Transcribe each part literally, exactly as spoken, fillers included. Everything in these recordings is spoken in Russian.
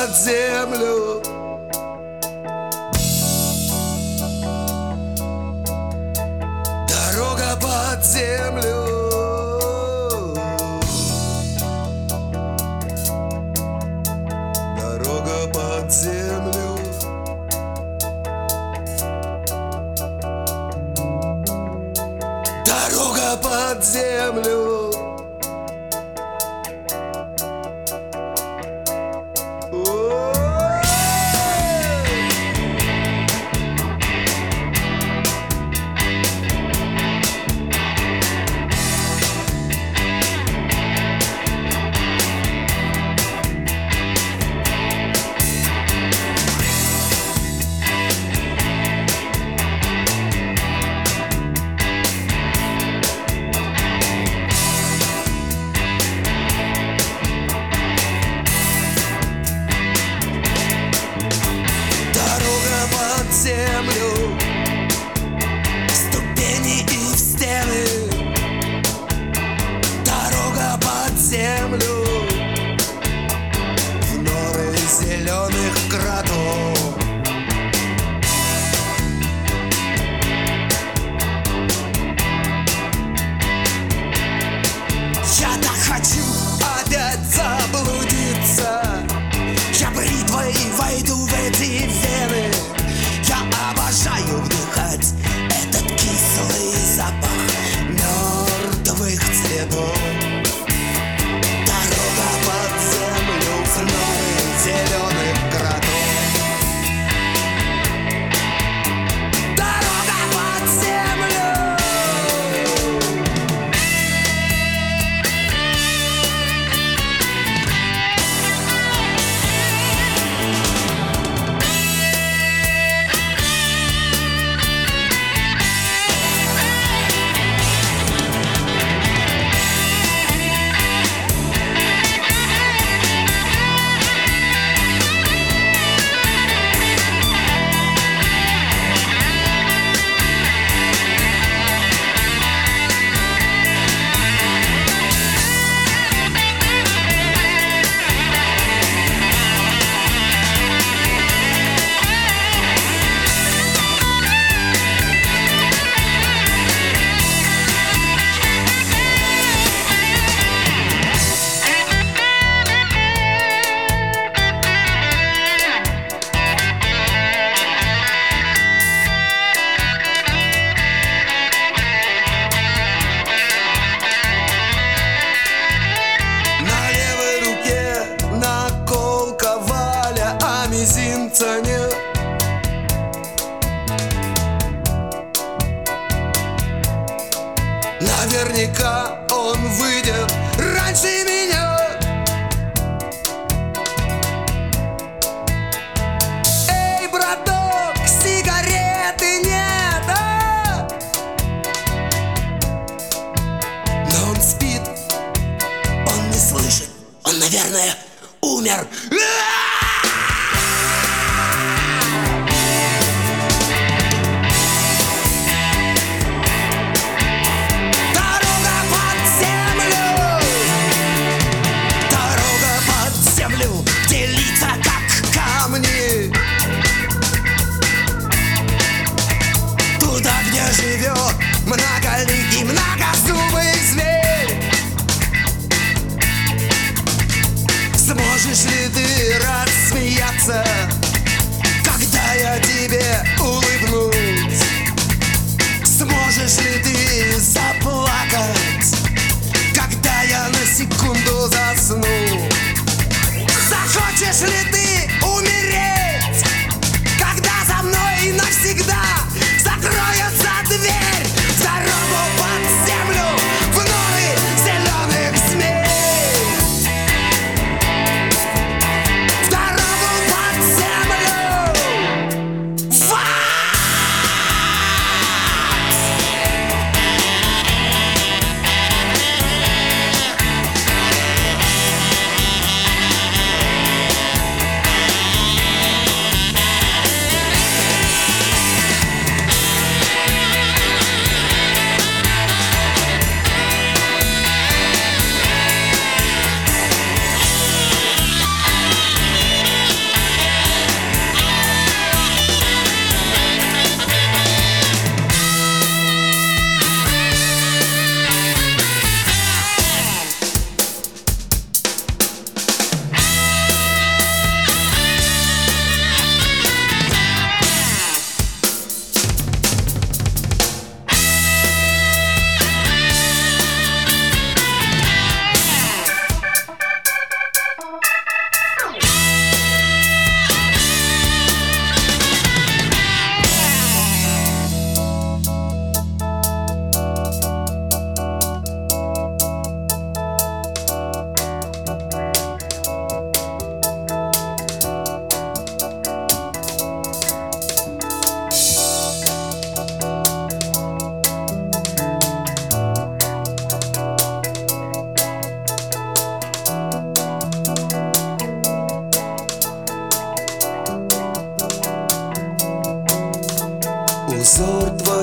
под землю. Дорога под землю. Дорога под землю. Дорога под землю. Землю, ступени и в стены. Дорога под землю, в норы зеленых кротов. Я так хочу опять заблудиться. Я бритвой войду в эти вены. Я обожаю вдыхать этот кислый запах мертвых цветов. Дорога под землю, в норы зеленых городов. Дорога под землю. Мизинца нет. Наверняка он выйдет раньше меня. Эй, браток, сигареты нет, а? Но он спит, он не слышит, он, наверное, умер. Живет многоликий, многозубый зверь. Сможешь ли ты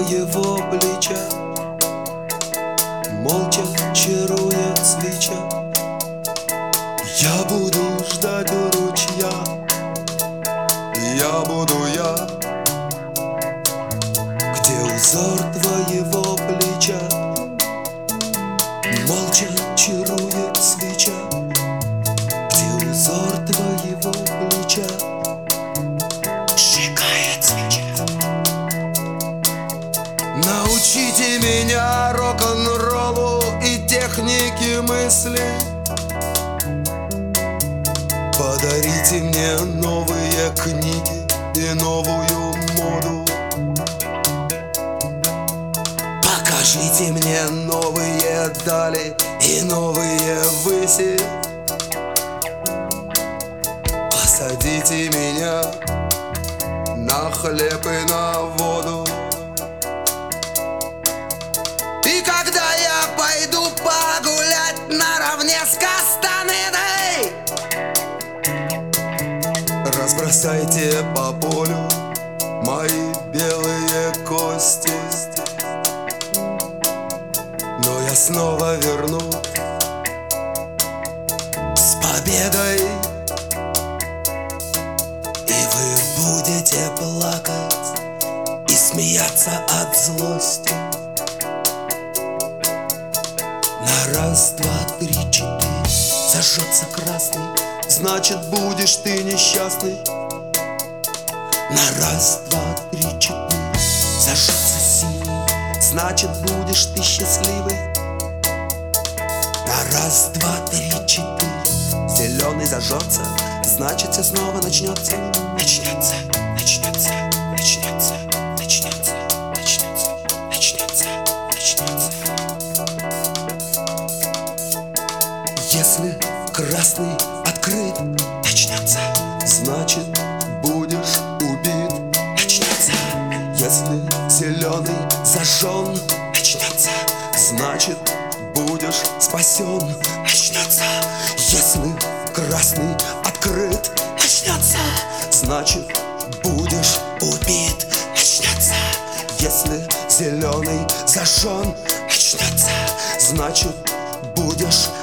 твоего плеча молча чарует свеча. Я буду ждать у ручья, я буду я, где узор твоего плеча молча чарует свеча, где узор твоего плеча сжигает свеча. Научите меня рок-н-роллу и технике мысли. Подарите мне новые книги и новую моду. Покажите мне новые дали и новые выси. Посадите меня на хлеб и на воду. И когда я пойду погулять наравне с Кастанедой, разбросайте по полю мои белые кости. Но я снова вернусь с победой, и вы будете плакать и смеяться от злости. На раз, два, три, четыре зажжется красный, значит, будешь ты несчастный. На раз, два, три, четыре зажжется синий, значит, будешь ты счастливый. На раз, два, три, четыре зеленый зажжется, значит, все снова начнется. Начнется, начнется, начнется, начнется, начнется, начнется, начнется. Если красный открыт, начнется, значит, будешь убит. Начнется. Если зеленый зажжен, начнется, значит, будешь спасен. Начнется. Если красный открыт, начнется, значит, будешь убит. Начнется. Если зеленый зажжен, начнется, значит, будешь